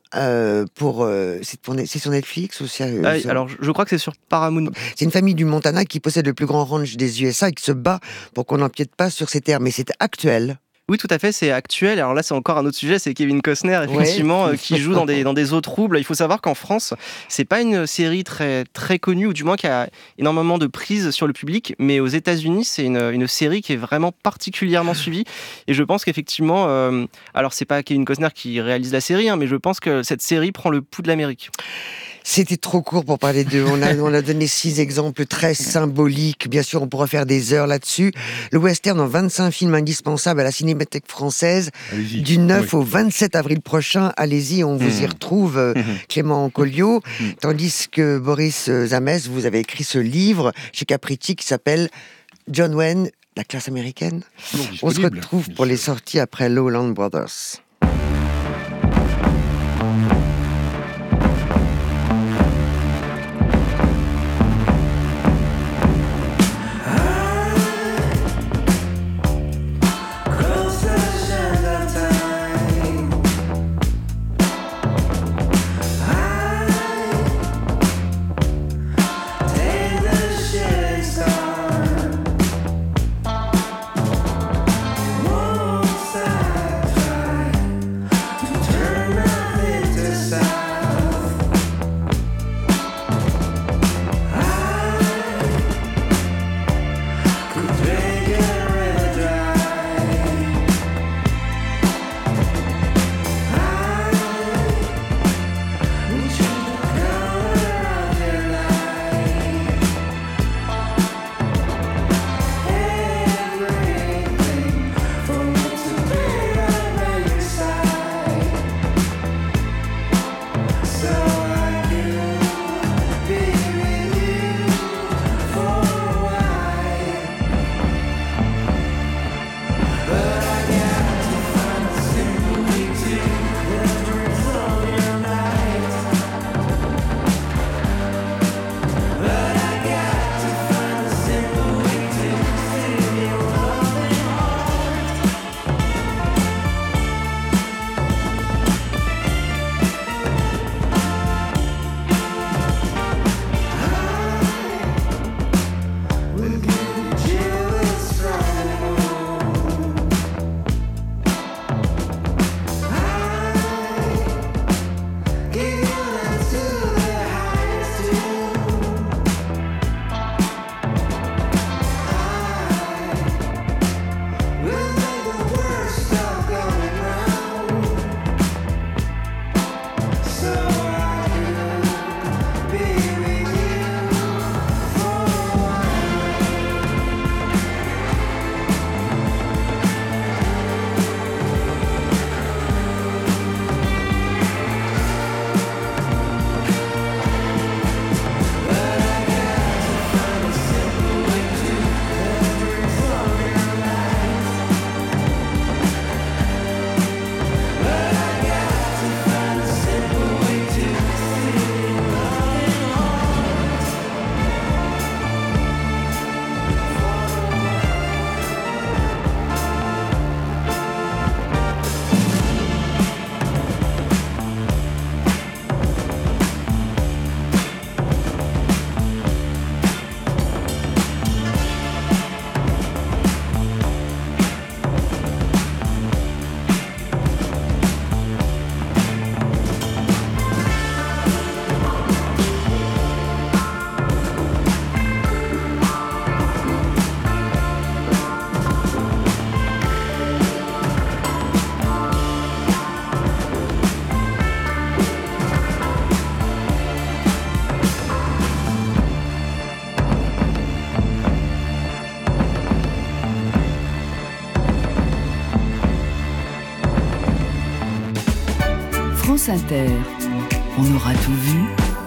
S8: c'est sur Netflix ou
S13: alors je crois que c'est sur Paramount.
S8: C'est une famille du Montana qui possède le plus grand ranch des USA et qui se bat pour qu'on n'empiète pas sur ses terres, mais c'est actuel.
S13: Oui, tout à fait, c'est actuel. Alors là, c'est encore un autre sujet, c'est Kevin Costner, effectivement, qui joue dans des eaux troubles. Il faut savoir qu'en France, c'est pas une série très, très connue, ou du moins qui a énormément de prise sur le public, mais aux États-Unis, c'est une série qui est vraiment particulièrement suivie. Et je pense qu'effectivement, alors c'est pas Kevin Costner qui réalise la série, mais je pense que cette série prend le pouls de l'Amérique.
S8: C'était trop court pour parler d'eux. On a donné 6 exemples très symboliques. Bien sûr, on pourra faire des heures là-dessus. Le western en 25 films indispensables à la Cinémathèque française.
S5: Allez-y.
S8: Du 9 au 27 avril prochain. Allez-y, on vous y retrouve, Clément Colliot. Tandis que Boris Zamès, vous avez écrit ce livre chez Capriti qui s'appelle John Wayne, la classe américaine. On se retrouve pour les sorties après Lowland Brothers.
S1: France Inter. On aura tout vu.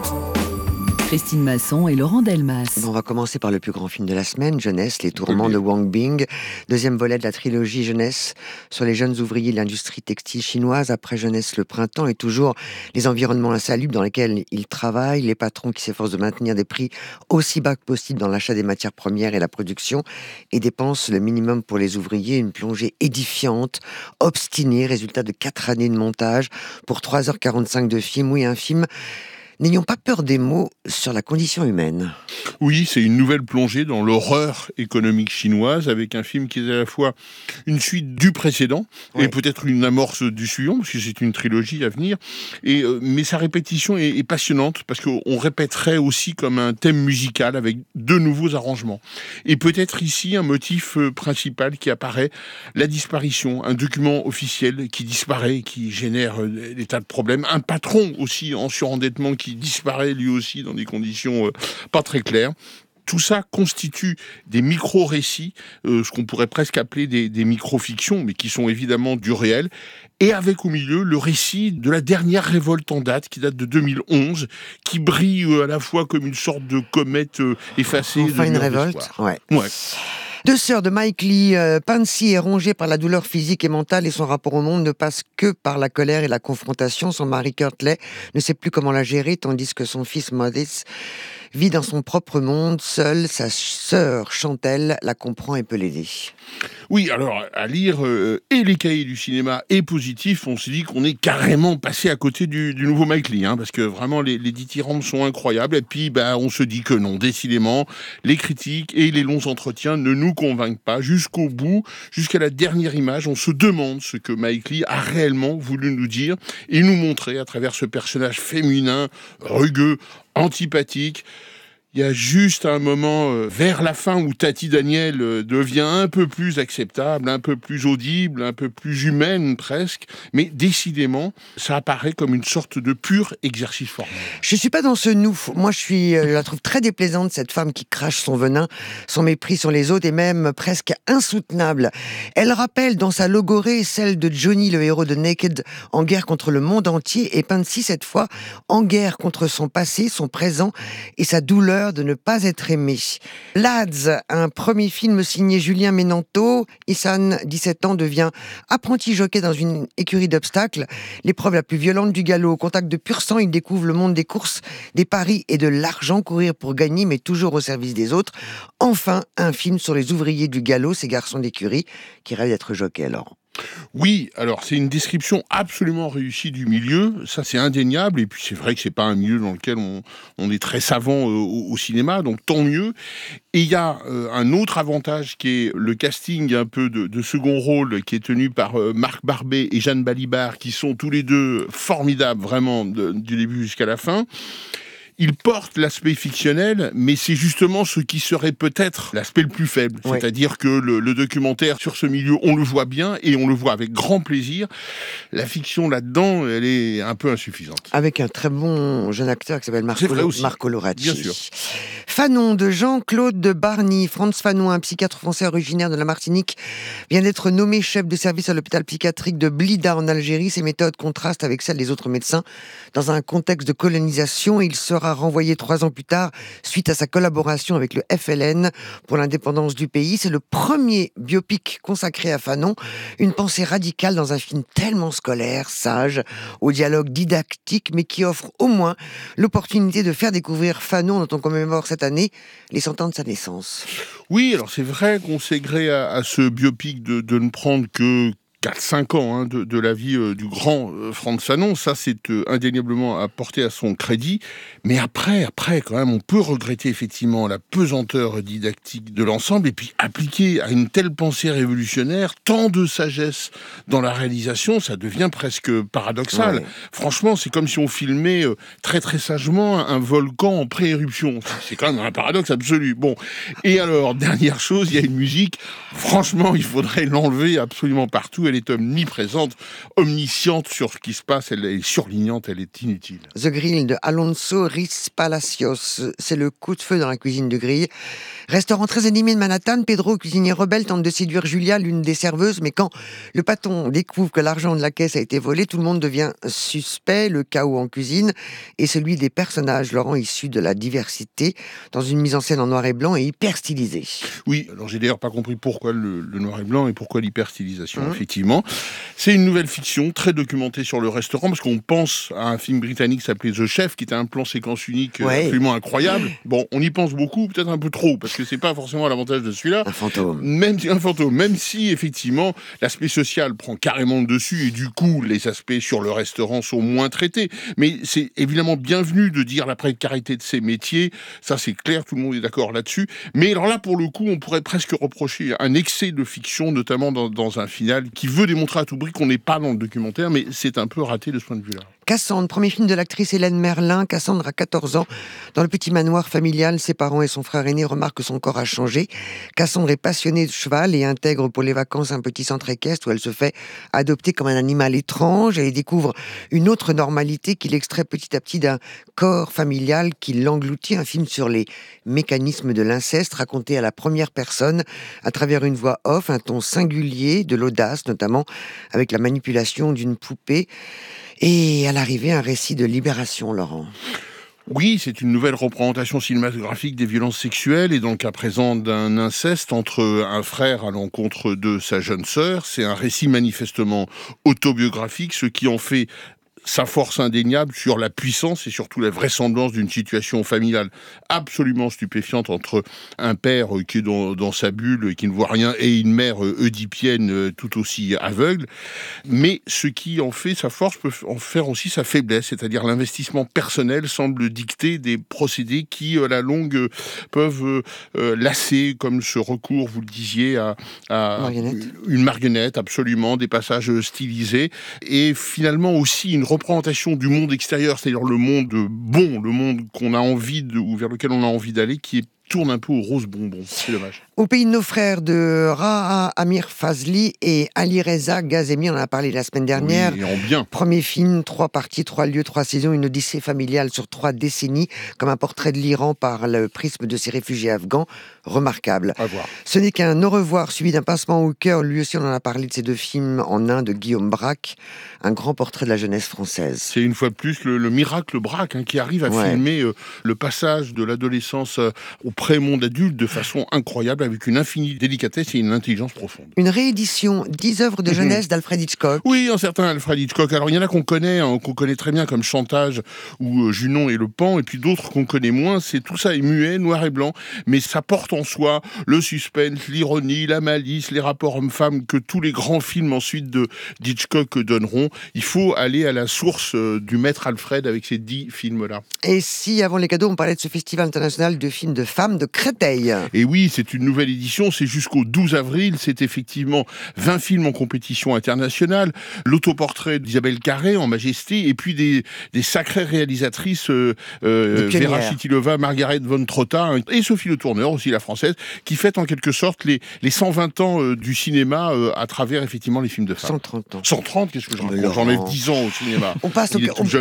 S1: Christine Masson et Laurent Delmas.
S8: On va commencer par le plus grand film de la semaine, Jeunesse, Les Tourments de Wang Bing. Deuxième volet de la trilogie Jeunesse sur les jeunes ouvriers de l'industrie textile chinoise. Après Jeunesse, le printemps et toujours les environnements insalubres dans lesquels ils travaillent, les patrons qui s'efforcent de maintenir des prix aussi bas que possible dans l'achat des matières premières et la production et dépensent le minimum pour les ouvriers. Une plongée édifiante, obstinée, résultat de 4 années de montage pour 3h45 de film. Oui, un film... N'ayons pas peur des mots sur la condition humaine.
S5: Oui, c'est une nouvelle plongée dans l'horreur économique chinoise avec un film qui est à la fois une suite du précédent et peut-être une amorce du suivant, parce que c'est une trilogie à venir. Mais sa répétition est passionnante parce qu'on répéterait aussi comme un thème musical avec de nouveaux arrangements. Et peut-être ici un motif principal qui apparaît, la disparition, un document officiel qui disparaît, qui génère des tas de problèmes, un patron aussi en surendettement qui disparaît lui aussi dans des conditions pas très claires. Tout ça constitue des micro-récits, ce qu'on pourrait presque appeler des micro-fictions, mais qui sont évidemment du réel, et avec au milieu le récit de la dernière révolte en date, qui date de 2011, qui brille à la fois comme une sorte de comète effacée.
S8: Enfin une révolte, ouais. Deux sœurs de Mike Lee, Pansy est rongée par la douleur physique et mentale et son rapport au monde ne passe que par la colère et la confrontation. Son mari Kurtley ne sait plus comment la gérer, tandis que son fils Modis vit dans son propre monde, seul. Sa sœur Chantelle la comprend et peut l'aider.
S5: Oui, alors à lire et les cahiers du cinéma et Positif, on se dit qu'on est carrément passé à côté du nouveau Mike Lee, parce que vraiment les dithyrambes sont incroyables. Et puis on se dit que non, décidément, les critiques et les longs entretiens ne nous convainquent pas. Jusqu'au bout, jusqu'à la dernière image, on se demande ce que Mike Lee a réellement voulu nous dire et nous montrer à travers ce personnage féminin, rugueux, antipathique. Il y a juste un moment vers la fin où Tati Daniel devient un peu plus acceptable, un peu plus audible, un peu plus humaine presque, mais décidément, ça apparaît comme une sorte de pur exercice formel.
S8: Je suis pas dans ce nous. Moi, je la trouve très déplaisante, cette femme qui crache son venin, son mépris sur les autres et même presque insoutenable. Elle rappelle dans sa logorée celle de Johnny, le héros de Naked, en guerre contre le monde entier, et Pansy, cette fois, en guerre contre son passé, son présent et sa douleur de ne pas être aimé. Lads, un premier film signé Julien Ménanto. Issan, 17 ans, devient apprenti jockey dans une écurie d'obstacles. L'épreuve la plus violente du galop. Au contact de pur sang, il découvre le monde des courses, des paris et de l'argent. Courir pour gagner, mais toujours au service des autres. Enfin, un film sur les ouvriers du galop, ces garçons d'écurie qui rêvent d'être jockey alors.
S5: Oui, alors c'est une description absolument réussie du milieu, ça c'est indéniable, et puis c'est vrai que c'est pas un milieu dans lequel on est très savant au cinéma, donc tant mieux. Et il y a un autre avantage qui est le casting un peu de second rôle qui est tenu par Marc Barbet et Jeanne Balibar, qui sont tous les deux formidables vraiment du début jusqu'à la fin. Il porte l'aspect fictionnel, mais c'est justement ce qui serait peut-être l'aspect le plus faible. Oui. C'est-à-dire que le documentaire sur ce milieu, on le voit bien et on le voit avec grand plaisir. La fiction là-dedans, elle est un peu insuffisante.
S8: Avec un très bon jeune acteur qui s'appelle Marco Loracci.
S5: Bien sûr.
S8: Fanon de Jean-Claude de Barny. Franz Fanon, un psychiatre français originaire de la Martinique, vient d'être nommé chef de service à l'hôpital psychiatrique de Blida en Algérie. Ses méthodes contrastent avec celles des autres médecins. Dans un contexte de colonisation, il sera renvoyé 3 ans plus tard suite à sa collaboration avec le FLN pour l'indépendance du pays. C'est le premier biopic consacré à Fanon, une pensée radicale dans un film tellement scolaire, sage, au dialogue didactique, mais qui offre au moins l'opportunité de faire découvrir Fanon, dont on commémore cette année les 100 ans de sa naissance.
S5: Oui, alors c'est vrai qu'on s'est gré à ce biopic de ne prendre que 4-5 ans de la vie du grand Frantz Fanon, ça c'est indéniablement à porter à son crédit, mais après quand même on peut regretter effectivement la pesanteur didactique de l'ensemble et puis appliquer à une telle pensée révolutionnaire tant de sagesse dans la réalisation, ça devient presque paradoxal. Ouais. Franchement, c'est comme si on filmait très très sagement un volcan en pré-éruption, c'est quand même un paradoxe absolu. Bon, et alors dernière chose, il y a une musique, franchement il faudrait l'enlever absolument partout. Elle est omniprésente, omnisciente sur ce qui se passe, elle est surlignante, elle est inutile.
S8: The Grill de Alonso Riz Palacios, c'est le coup de feu dans la cuisine de grille. Restaurant très animé de Manhattan, Pedro, cuisinier rebelle, tente de séduire Julia, l'une des serveuses, mais quand le patron découvre que l'argent de la caisse a été volé, tout le monde devient suspect, le chaos en cuisine et celui des personnages, Laurent, issus de la diversité, dans une mise en scène en noir et blanc et hyper stylisée.
S5: Oui, alors j'ai d'ailleurs pas compris pourquoi le noir et blanc et pourquoi l'hyper-stylisation, effectivement. C'est une nouvelle fiction très documentée sur le restaurant, parce qu'on pense à un film britannique qui s'appelait The Chef, qui était un plan séquence unique absolument incroyable. Bon, on y pense beaucoup, peut-être un peu trop, parce que c'est pas forcément à l'avantage de celui-là.
S8: Un fantôme.
S5: Même si, effectivement, l'aspect social prend carrément le dessus, et du coup, les aspects sur le restaurant sont moins traités. Mais c'est évidemment bienvenu de dire la précarité de ces métiers, ça c'est clair, tout le monde est d'accord là-dessus. Mais alors là, pour le coup, on pourrait presque reprocher un excès de fiction, notamment dans un final, qui veut démontrer à tout prix qu'on n'est pas dans le documentaire, mais c'est un peu raté de ce point de vue-là.
S8: Cassandre, premier film de l'actrice Hélène Merlin. Cassandre a 14 ans. Dans le petit manoir familial, ses parents et son frère aîné remarquent que son corps a changé. Cassandre est passionnée de cheval et intègre pour les vacances un petit centre équestre où elle se fait adopter comme un animal étrange. Elle découvre une autre normalité qui l'extrait petit à petit d'un corps familial qui l'engloutit. Un film sur les mécanismes de l'inceste raconté à la première personne à travers une voix off, un ton singulier, de l'audace notamment, avec la manipulation d'une poupée. Et à l'arrivée, un récit de libération, Laurent.
S5: Oui, c'est une nouvelle représentation cinématographique des violences sexuelles et dans le cas présent d'un inceste entre un frère à l'encontre de sa jeune sœur. C'est un récit manifestement autobiographique, ce qui en fait sa force indéniable sur la puissance et surtout la vraisemblance d'une situation familiale absolument stupéfiante entre un père qui est dans sa bulle et qui ne voit rien et une mère oedipienne tout aussi aveugle. Mais ce qui en fait sa force peut en faire aussi sa faiblesse, c'est-à-dire l'investissement personnel semble dicter des procédés qui, à la longue, peuvent lasser, comme ce recours, vous le disiez, à une marionnette, absolument, des passages stylisés et finalement aussi une représentation du monde extérieur, c'est-à-dire le monde bon, le monde qu'on a envie ou vers lequel on a envie d'aller, qui tourne un peu au rose bonbon. C'est dommage.
S8: Au pays de nos frères de Raha Amir Fazli et Ali Reza Ghazemi, on en a parlé la semaine dernière.
S5: Oui, et en bien.
S8: Premier film, 3 parties, 3 lieux, 3 saisons, une odyssée familiale sur 3 décennies, comme un portrait de l'Iran par le prisme de ces réfugiés afghans. Remarquable.
S5: À voir.
S8: Ce n'est qu'un au revoir suivi d'un pincement au cœur. Lui aussi, on en a parlé de ces 2 films en un de Guillaume Braque, un grand portrait de la jeunesse française.
S5: C'est une fois de plus le miracle Braque qui arrive à filmer le passage de l'adolescence au pré-monde adulte de façon incroyable, avec une infinie délicatesse et une intelligence profonde.
S8: Une réédition 10 œuvres de jeunesse d'Alfred Hitchcock.
S5: Oui, un certain Alfred Hitchcock. Alors il y en a qu'on connaît très bien comme Chantage ou Junon et le Pan, et puis d'autres qu'on connaît moins. Tout ça est muet, noir et blanc, mais ça porte en soi le suspense, l'ironie, la malice, les rapports hommes-femmes que tous les grands films ensuite d'Hitchcock donneront. Il faut aller à la source du maître Alfred avec ces 10 films-là.
S8: Et si, avant les cadeaux, on parlait de ce festival international de films de femmes de Créteil.
S5: Et oui, c'est une nouvelle édition, c'est jusqu'au 12 avril, c'est effectivement 20 films en compétition internationale, l'autoportrait d'Isabelle Carré en majesté, et puis des sacrées réalisatrices, Vera Chytilova, Margaret von Trotta, et Sophie Le Tourneur, aussi la française, qui fête en quelque sorte les 120 ans du cinéma à travers effectivement les films de femmes.
S8: 130 ans.
S5: 130, qu'est-ce que je raconte ? J'enlève 10 ans au cinéma.
S8: On passe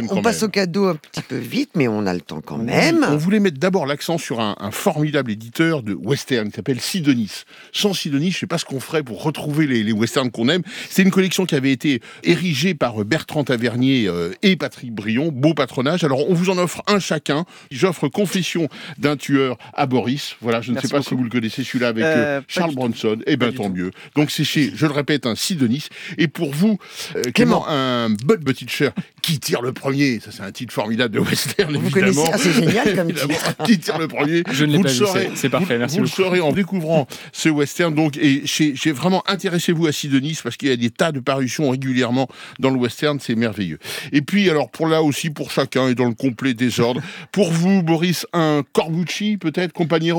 S8: au cadeau un petit peu vite, mais on a le temps quand même.
S5: On voulait mettre d'abord l'accent sur un formidable éditeur de western qui s'appelle Sidonis. Sans Sidonis, je ne sais pas ce qu'on ferait pour retrouver les westerns qu'on aime. C'est une collection qui avait été érigée par Bertrand Tavernier et Patrick Brion, beau patronage. Alors on vous en offre un chacun. J'offre Confession d'un tueur à Boris. Voilà, je ne sais pas si vous le connaissez, celui-là avec Charles Bronson. Eh bien, tant mieux. Donc c'est chez, je le répète, un Sidonis. Et pour vous, Clément, un Bud Butticher, Qui tire le premier. Ça, c'est un titre formidable de western,
S8: vous
S5: évidemment.
S8: Connaissez, c'est génial comme titre.
S5: Qui tire le premier.
S7: Je ne l'ai pas vu, c'est parfait, merci beaucoup.
S5: Vous le saurez en découvrant ce western. Donc, et j'ai vraiment intéressez-vous à Sidonis parce qu'il y a des tas de parutions régulièrement dans le western, c'est merveilleux. Et puis, alors, pour là aussi, pour chacun et dans le complet désordre, pour vous, Boris, un Corbucci, peut-être, Compañeros.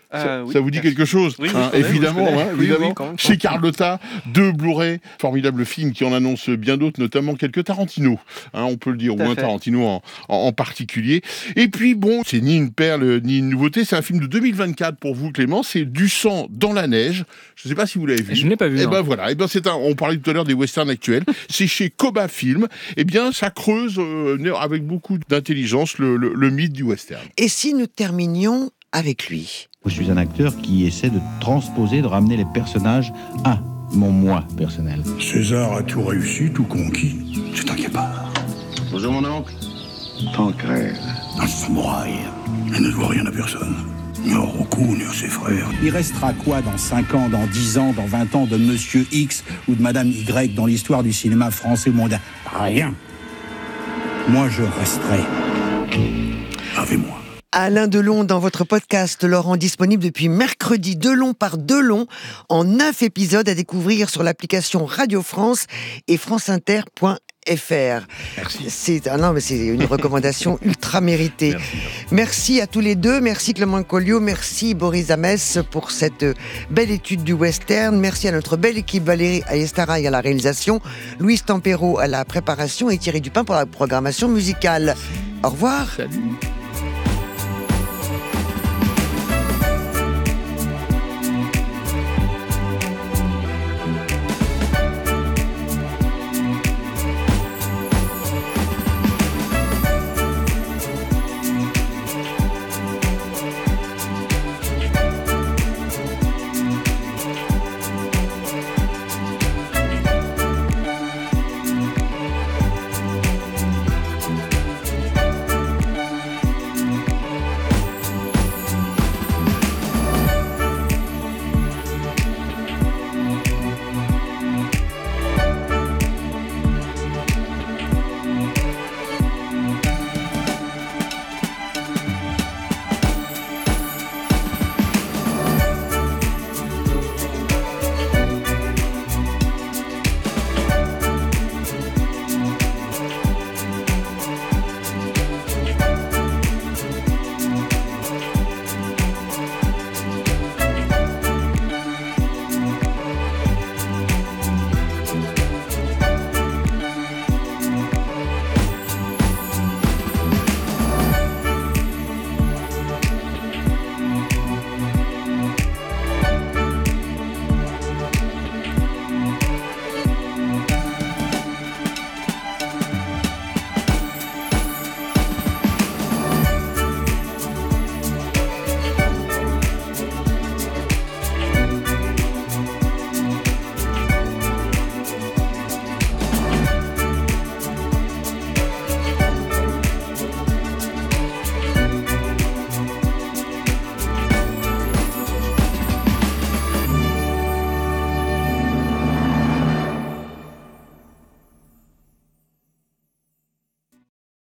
S5: Ça vous dit quelque chose,
S13: oui,
S5: évidemment, évidemment.
S13: Oui, quand même.
S5: Chez Carlotta, 2 Blu-ray, formidable film qui en annonce bien d'autres, notamment quelques Tarantino, on peut le dire, ou un Tarantino en particulier. Et puis bon, c'est ni une perle ni une nouveauté, c'est un film de 2024 pour vous, Clément, c'est Du sang dans la neige. Je ne sais pas si vous l'avez vu.
S7: Je ne l'ai pas vu.
S5: Et ben voilà, on parlait tout à l'heure des westerns actuels, c'est chez Koba Film. Eh bien, ça creuse avec beaucoup d'intelligence le mythe du western.
S8: Et si nous terminions avec lui?
S19: Je suis un acteur qui essaie de transposer, de ramener les personnages à mon moi personnel.
S6: César a tout réussi, tout conquis. C'est un guépard.
S17: Bonjour mon oncle.
S6: Tancrède, un samouraï. Il ne doit rien à personne. Ni au Roku, ni à ses frères.
S20: Il restera quoi dans 5 ans, dans 10 ans, dans 20 ans de Monsieur X ou de Madame Y dans l'histoire du cinéma français mondial? Rien. Moi, je resterai.
S6: Avec moi.
S8: Alain Delon dans votre podcast Laurent, disponible depuis mercredi, Delon par Delon, en 9 épisodes à découvrir sur l'application Radio France et franceinter.fr.
S5: Merci.
S8: C'est une recommandation ultra méritée. Merci à tous les deux. Merci Clément Colliot. Merci Boris Hamès pour cette belle étude du western. Merci à notre belle équipe, Valérie Ayestaraï à la réalisation, Louise Tempero à la préparation et Thierry Dupin pour la programmation musicale. Au revoir.
S5: Salut.